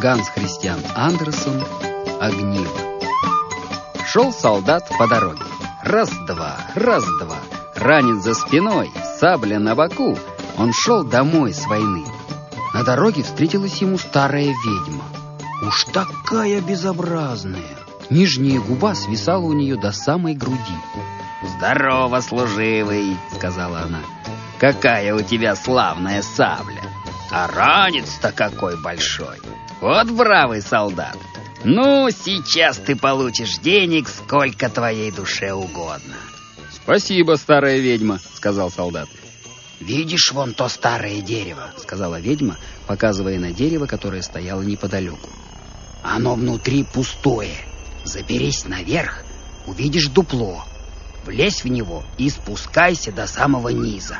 Ганс Христиан Андерсен «Огниво». Шел солдат по дороге. Раз-два, раз-два. Ранец за спиной, сабля на боку. Он шел домой с войны. На дороге встретилась ему старая ведьма. Уж такая безобразная. Нижняя губа свисала у нее до самой груди. «Здорово, служивый», — сказала она. «Какая у тебя славная сабля! А ранец-то какой большой! Вот бравый солдат! Ну, сейчас ты получишь денег, сколько твоей душе угодно». «Спасибо, старая ведьма», — сказал солдат. «Видишь вон то старое дерево», — сказала ведьма, показывая на дерево, которое стояло неподалеку. «Оно внутри пустое. Заберись наверх, увидишь дупло. Влезь в него и спускайся до самого низа.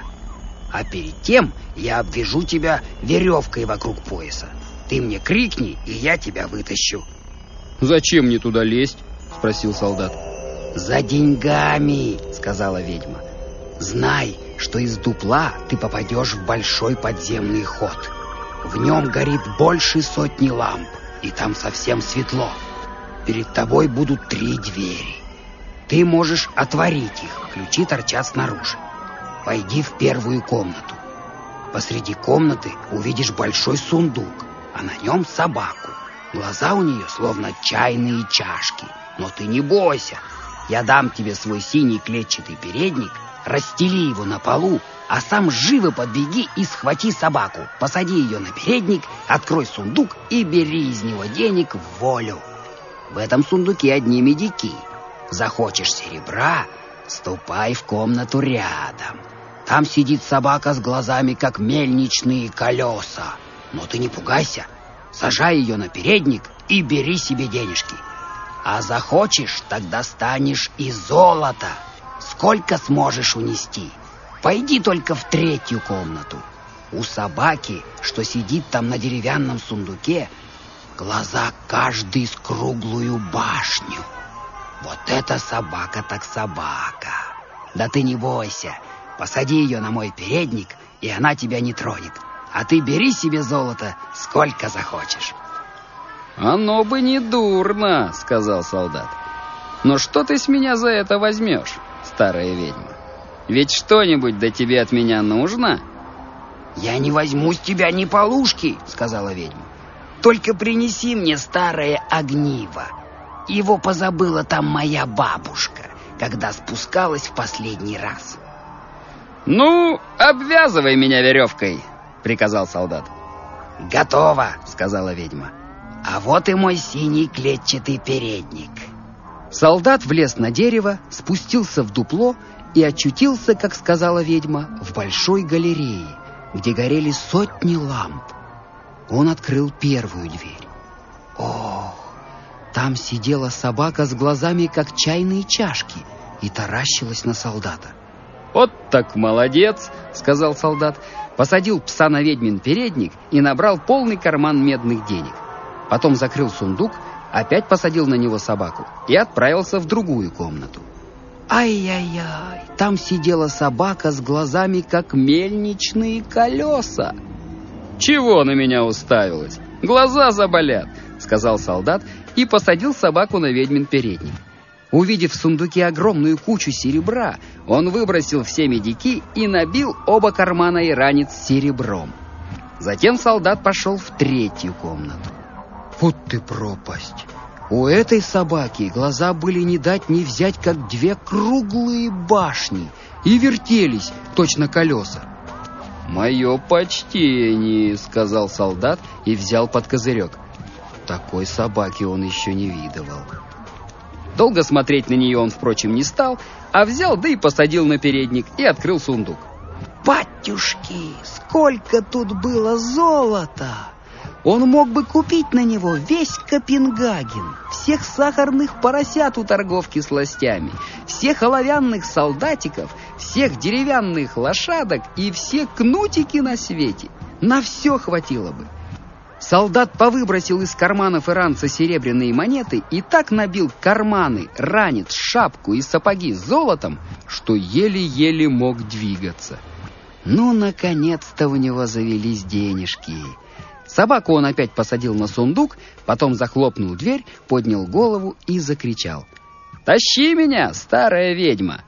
А перед тем я обвяжу тебя веревкой вокруг пояса. Ты мне крикни, и я тебя вытащу». «Зачем мне туда лезть?» — спросил солдат. «За деньгами», — сказала ведьма. «Знай, что из дупла ты попадешь в большой подземный ход. В нем горит больше 100 ламп, и там совсем светло. Перед тобой будут 3 двери. Ты можешь отворить их, ключи торчат снаружи. Войди в первую комнату. Посреди комнаты увидишь большой сундук, а на нем собаку. Глаза у нее словно чайные чашки. Но ты не бойся. Я дам тебе свой синий клетчатый передник, расстели его на полу, а сам живо подбеги и схвати собаку. Посади ее на передник, открой сундук и бери из него денег в волю. В этом сундуке одни медики. Захочешь серебра, ступай в комнату рядом. Там сидит собака с глазами, как мельничные колеса. Но ты не пугайся. Сажай ее на передник и бери себе денежки. А захочешь, тогда станешь и золото. Сколько сможешь унести. Пойди только в 3-ю комнату. У собаки, что сидит там на деревянном сундуке, глаза каждый с круглую башню. Вот это собака так собака. Да ты не бойся. Посади ее на мой передник, и она тебя не тронет. А ты бери себе золото, сколько захочешь». «Оно бы не дурно», — сказал солдат. «Но что ты с меня за это возьмешь, старая ведьма? Ведь что-нибудь до тебе от меня нужно?» «Я не возьму с тебя ни полушки», — сказала ведьма. «Только принеси мне старое огниво. Его позабыла там моя бабушка, когда спускалась в последний раз». «Ну, обвязывай меня веревкой», — приказал солдат. «Готово», — сказала ведьма. «А вот и мой синий клетчатый передник». Солдат влез на дерево, спустился в дупло и очутился, как сказала ведьма, в большой галерее, где горели 100 ламп. Он открыл первую дверь. Ох, там сидела собака с глазами, как чайные чашки, и таращилась на солдата. «Вот так молодец», — сказал солдат, посадил пса на ведьмин передник и набрал полный карман медных денег. Потом закрыл сундук, опять посадил на него собаку и отправился в другую комнату. Ай-яй-яй, там сидела собака с глазами, как мельничные колеса. «Чего на меня уставилась? Глаза заболят», — сказал солдат и посадил собаку на ведьмин передник. Увидев в сундуке огромную кучу серебра, он выбросил все медики и набил оба кармана и ранец серебром. Затем солдат пошел в 3-ю комнату. Вот ты пропасть! У этой собаки глаза были не дать не взять, как 2 круглые башни, и вертелись, точно колеса. «Мое почтение», — сказал солдат и взял под козырек. Такой собаки он еще не видывал. Долго смотреть на нее он, впрочем, не стал, а взял, да и посадил на передник и открыл сундук. Батюшки, сколько тут было золота! Он мог бы купить на него весь Копенгаген, всех сахарных поросят у торговки сластями, всех оловянных солдатиков, всех деревянных лошадок и все кнутики на свете. На все хватило бы. Солдат повыбросил из карманов и ранца серебряные монеты и так набил карманы, ранец, шапку и сапоги золотом, что еле-еле мог двигаться. Ну, наконец-то у него завелись денежки. Собаку он опять посадил на сундук, потом захлопнул дверь, поднял голову и закричал: «Тащи меня, старая ведьма!»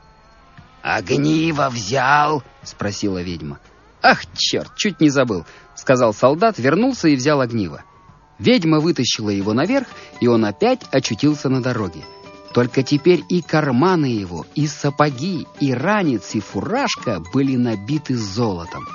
«Огниво взял?» — спросила ведьма. «Ах, черт, чуть не забыл», — сказал солдат, вернулся и взял огниво. Ведьма вытащила его наверх, и он опять очутился на дороге. Только теперь и карманы его, и сапоги, и ранец, и фуражка были набиты золотом.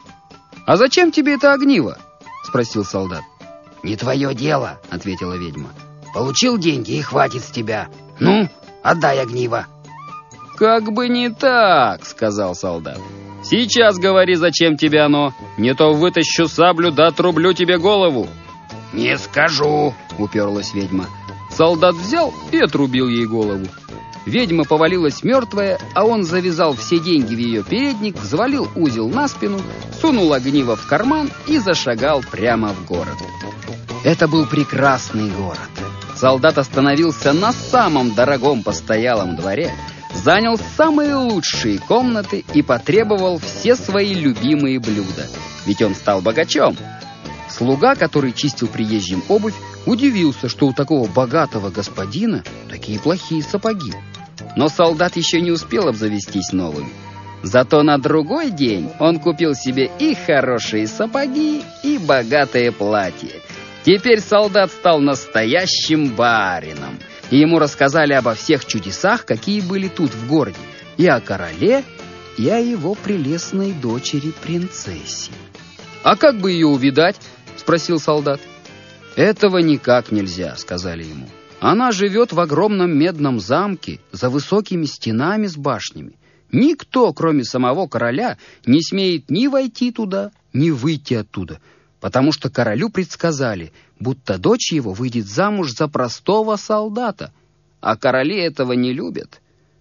«А зачем тебе это огниво?» — спросил солдат. «Не твое дело», — ответила ведьма. «Получил деньги, и хватит с тебя. Ну, отдай огниво». «Как бы не так», — сказал солдат. «Сейчас говори, зачем тебе оно. Не то вытащу саблю да отрублю тебе голову». «Не скажу», — уперлась ведьма. Солдат взял и отрубил ей голову. Ведьма повалилась мертвая, а он завязал все деньги в ее передник, взвалил узел на спину, сунул огниво в карман и зашагал прямо в город. Это был прекрасный город. Солдат остановился на самом дорогом постоялом дворе, занял самые лучшие комнаты и потребовал все свои любимые блюда, ведь он стал богачом. Слуга, который чистил приезжим обувь, удивился, что у такого богатого господина такие плохие сапоги. Но солдат еще не успел обзавестись новыми. Зато на другой день он купил себе и хорошие сапоги, и богатое платье. Теперь солдат стал настоящим барином, и ему рассказали обо всех чудесах, какие были тут в городе, и о короле, и о его прелестной дочери принцессе. «А как бы ее увидать?» — спросил солдат. «Этого никак нельзя», — сказали ему. «Она живет в огромном медном замке за высокими стенами с башнями. Никто, кроме самого короля, не смеет ни войти туда, ни выйти оттуда, потому что королю предсказали, будто дочь его выйдет замуж за простого солдата, а короли этого не любят».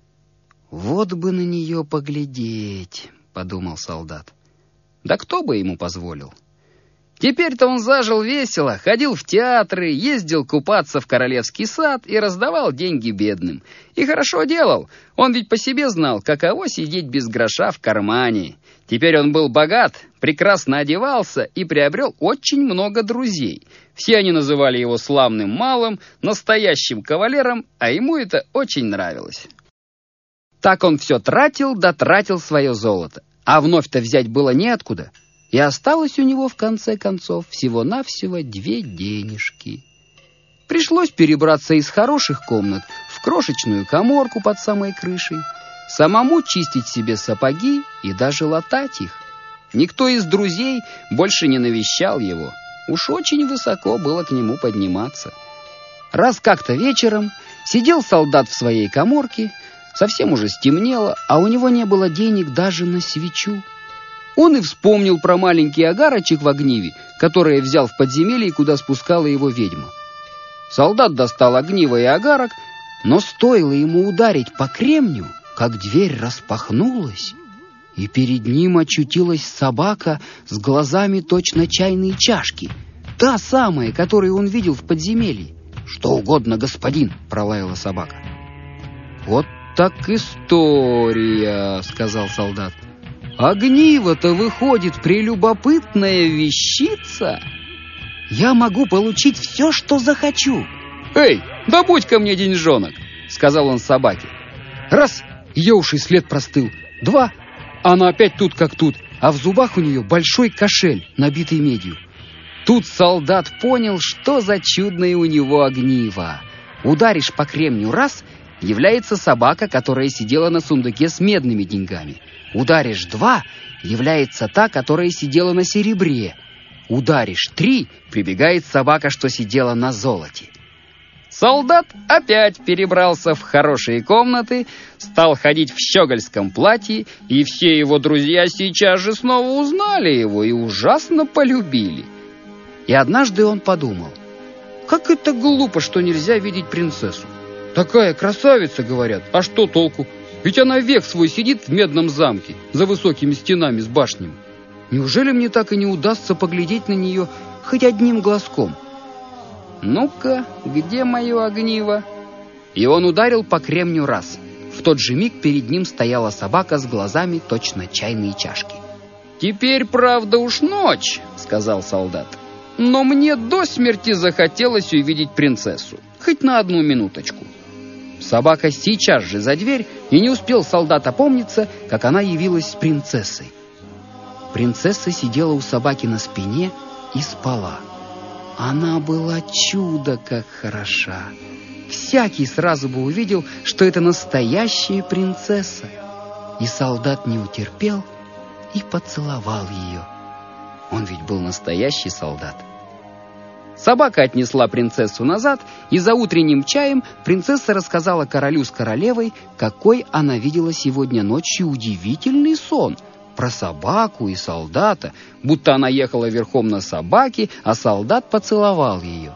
«Вот бы на нее поглядеть», — подумал солдат. Да кто бы ему позволил? Теперь-то он зажил весело, ходил в театры, ездил купаться в королевский сад и раздавал деньги бедным. И хорошо делал, он ведь по себе знал, каково сидеть без гроша в кармане. Теперь он был богат, прекрасно одевался и приобрел очень много друзей. Все они называли его славным малым, настоящим кавалером, а ему это очень нравилось. Так он все тратил да тратил свое золото, а вновь-то взять было неоткуда. И осталось у него, в конце концов, всего-навсего 2 денежки. Пришлось перебраться из хороших комнат в крошечную каморку под самой крышей, самому чистить себе сапоги и даже латать их. Никто из друзей больше не навещал его. Уж очень высоко было к нему подниматься. Раз как-то вечером сидел солдат в своей каморке, совсем уже стемнело, а у него не было денег даже на свечу. Он и вспомнил про маленький агарочек в огниве, который взял в подземелье, куда спускала его ведьма. Солдат достал огниво и агарок, но стоило ему ударить по кремню, как дверь распахнулась, и перед ним очутилась собака с глазами точно чайной чашки, та самая, которую он видел в подземелье. «Что угодно, господин!» — пролаяла собака. «Вот так история!» — сказал солдат. «Огниво-то, выходит, прелюбопытная вещица? Я могу получить все, что захочу». «Эй, добудь ко мне деньжонок!» — сказал он собаке. Раз, ее уж и след простыл. 2, она опять тут как тут, а в зубах у нее большой кошель, набитый медью. Тут солдат понял, что за чудное у него огниво. Ударишь по кремню раз — является собака, которая сидела на сундуке с медными деньгами. Ударишь 2 — является та, которая сидела на серебре. Ударишь 3 — прибегает собака, что сидела на золоте. Солдат опять перебрался в хорошие комнаты, стал ходить в щегольском платье, и все его друзья сейчас же снова узнали его и ужасно полюбили. И однажды он подумал: как это глупо, что нельзя видеть принцессу. Такая красавица, говорят, а что толку? Ведь она век свой сидит в медном замке, за высокими стенами с башнями. Неужели мне так и не удастся поглядеть на нее хоть одним глазком? Ну-ка, где мое огниво? И он ударил по кремню раз. В тот же миг перед ним стояла собака с глазами точно чайные чашки. «Теперь, правда, уж ночь», — сказал солдат. но мне до смерти захотелось увидеть принцессу, хоть на одну минуточку». Собака сейчас же за дверь, и не успел солдат опомниться, как она явилась с принцессой. Принцесса сидела у собаки на спине и спала. Она была чудо как хороша. Всякий сразу бы увидел, что это настоящая принцесса. И солдат не утерпел и поцеловал ее. Он ведь был настоящий солдат. Собака отнесла принцессу назад, и за утренним чаем принцесса рассказала королю с королевой, какой она видела сегодня ночью удивительный сон про собаку и солдата, будто она ехала верхом на собаке, а солдат поцеловал ее.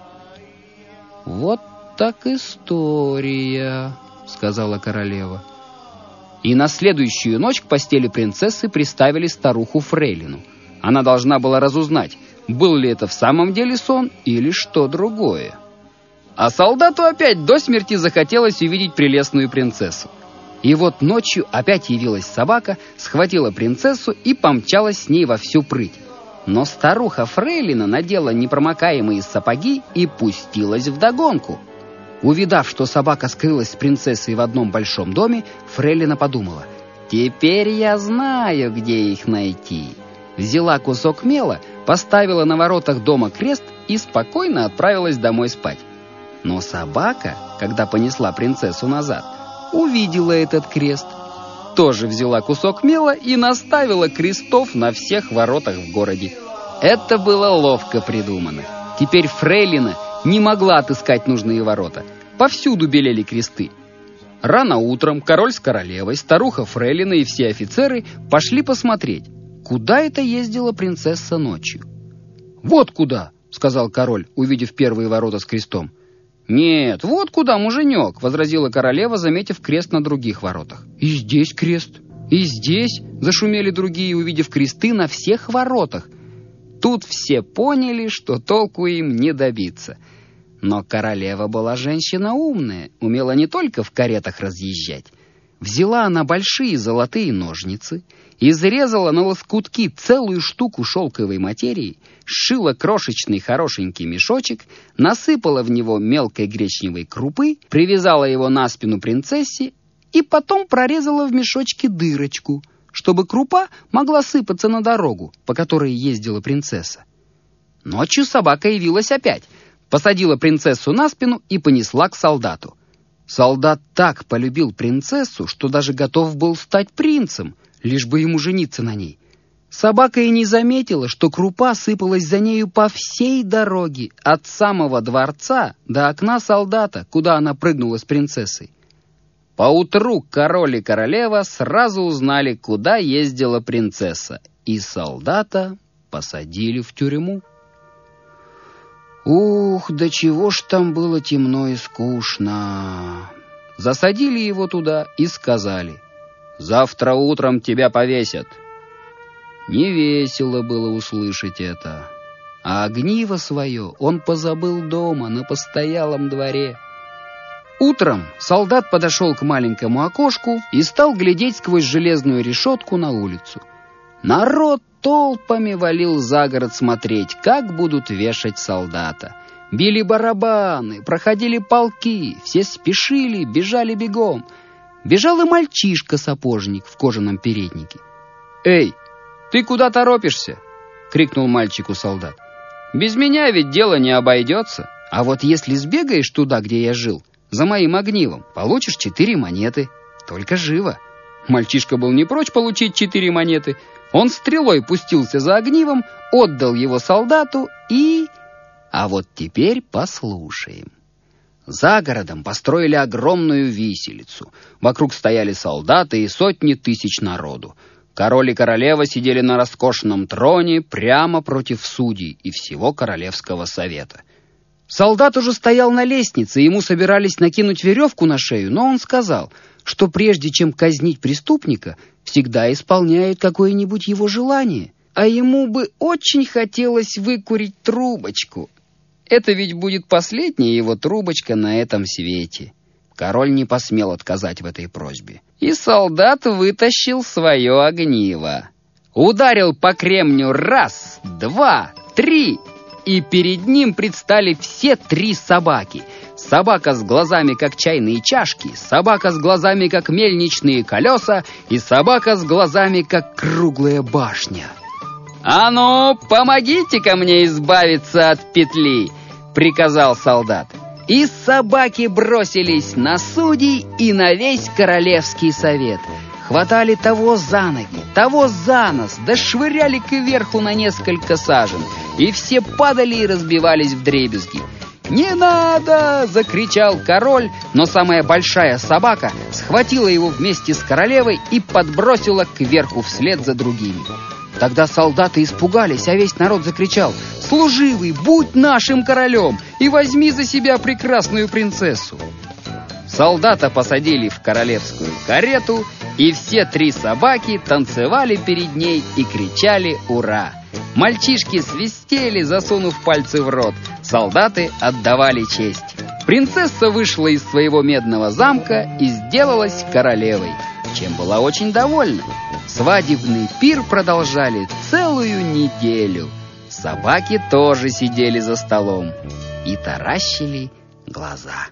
«Вот так история», — сказала королева. И на следующую ночь к постели принцессы приставили старуху Фрейлину. Она должна была разузнать, был ли это в самом деле сон или что другое. А солдату опять до смерти захотелось увидеть прелестную принцессу. И вот ночью опять явилась собака, схватила принцессу и помчалась с ней во всю прыть. Но старуха Фрейлина надела непромокаемые сапоги и пустилась вдогонку. Увидав, что собака скрылась с принцессой в одном большом доме, Фрейлина подумала: «Теперь я знаю, где их найти». Взяла кусок мела, поставила на воротах дома крест и спокойно отправилась домой спать. Но собака, когда понесла принцессу назад, увидела этот крест. Тоже взяла кусок мела и наставила крестов на всех воротах в городе. Это было ловко придумано. Теперь Фрейлина не могла отыскать нужные ворота. Повсюду белели кресты. Рано утром король с королевой, старуха Фрейлина и все офицеры пошли посмотреть, куда это ездила принцесса ночью. «Вот куда», — сказал король, увидев первые ворота с крестом. «Нет, вот куда, муженек», — возразила королева, заметив крест на других воротах. «И здесь крест, и здесь», — зашумели другие, увидев кресты на всех воротах. Тут все поняли, что толку им не добиться. Но королева была женщина умная, умела не только в каретах разъезжать. Взяла она большие золотые ножницы, изрезала на лоскутки целую штуку шелковой материи, сшила крошечный хорошенький мешочек, насыпала в него мелкой гречневой крупы, привязала его на спину принцессе и потом прорезала в мешочке дырочку, чтобы крупа могла сыпаться на дорогу, по которой ездила принцесса. Ночью собака явилась опять, посадила принцессу на спину и понесла к солдату. Солдат так полюбил принцессу, что даже готов был стать принцем, лишь бы ему жениться на ней. Собака и не заметила, что крупа сыпалась за нею по всей дороге, от самого дворца до окна солдата, куда она прыгнула с принцессой. Поутру король и королева сразу узнали, куда ездила принцесса, и солдата посадили в тюрьму. Ух, до чего ж там было темно и скучно. Засадили его туда и сказали: «Завтра утром тебя повесят». Невесело было услышать это. А огниво свое он позабыл дома, на постоялом дворе. Утром солдат подошел к маленькому окошку и стал глядеть сквозь железную решетку на улицу. Народ толпами валил за город смотреть, как будут вешать солдата. Били барабаны, проходили полки, все спешили, бежали бегом. Бежал и мальчишка-сапожник в кожаном переднике. «Эй, ты куда торопишься?» — крикнул мальчику солдат. «Без меня ведь дело не обойдется. А вот если сбегаешь туда, где я жил, за моим огнивом, получишь 4 монеты. Только живо». Мальчишка был не прочь получить 4 монеты. Он стрелой пустился за огнивом, отдал его солдату и... А вот теперь послушаем. За городом построили огромную виселицу. Вокруг стояли солдаты и сотни тысяч народу. Король и королева сидели на роскошном троне прямо против судей и всего королевского совета. Солдат уже стоял на лестнице, ему собирались накинуть веревку на шею, но он сказал, что прежде чем казнить преступника, всегда исполняет какое-нибудь его желание, а ему бы очень хотелось выкурить трубочку. Это ведь будет последняя его трубочка на этом свете. Король не посмел отказать в этой просьбе. И солдат вытащил свое огниво. Ударил по кремню 1, 2, 3, и перед ним предстали все 3 собаки. Собака с глазами, как чайные чашки, собака с глазами, как мельничные колеса, и собака с глазами, как круглая башня. «А ну, помогите-ка мне избавиться от петли!» — приказал солдат. И собаки бросились на судей и на весь королевский совет. Хватали того за ноги, того за нос, да швыряли кверху на несколько сажен. И все падали и разбивались вдребезги. «Не надо!» — закричал король, но самая большая собака схватила его вместе с королевой и подбросила кверху вслед за другими. Тогда солдаты испугались, а весь народ закричал: «Служивый, будь нашим королем и возьми за себя прекрасную принцессу!» Солдата посадили в королевскую карету, и все 3 собаки танцевали перед ней и кричали «Ура!». Мальчишки свистели, засунув пальцы в рот. Солдаты отдавали честь. Принцесса вышла из своего медного замка и сделалась королевой, чем была очень довольна. Свадебный пир продолжали целую неделю. Собаки тоже сидели за столом и таращили глаза.